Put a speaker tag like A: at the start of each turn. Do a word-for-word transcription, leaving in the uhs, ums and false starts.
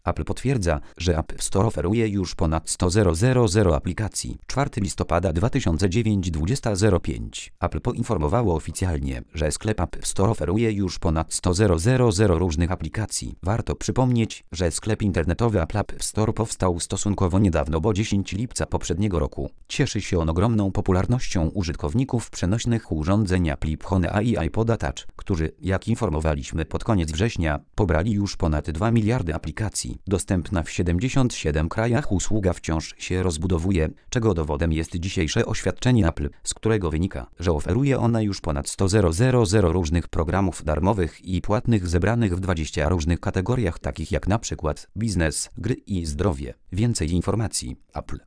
A: Apple potwierdza, że App Store oferuje już ponad sto tysięcy aplikacji. czwartego listopada dwa tysiące dziewięć dwudziesta zero pięć. Apple poinformowało oficjalnie, że sklep App Store oferuje już ponad sto tysięcy różnych aplikacji. Warto przypomnieć, że sklep internetowy Apple App Store powstał stosunkowo niedawno, bo dziesiątego lipca poprzedniego roku. Cieszy się on ogromną popularnością użytkowników przenośnych urządzeń Apple iPhone i iPoda Touch, którzy, jak informowaliśmy pod koniec września, pobrali już ponad dwa miliardy aplikacji. Dostępna w siedemdziesięciu siedmiu krajach usługa wciąż się rozbudowuje, czego dowodem jest dzisiejsze oświadczenie Apple, z którego wynika, że oferuje ona już ponad sto tysięcy różnych programów darmowych i płatnych zebranych w dwudziestu różnych kategoriach, takich jak na przykład biznes, gry i zdrowie. Więcej informacji Apple.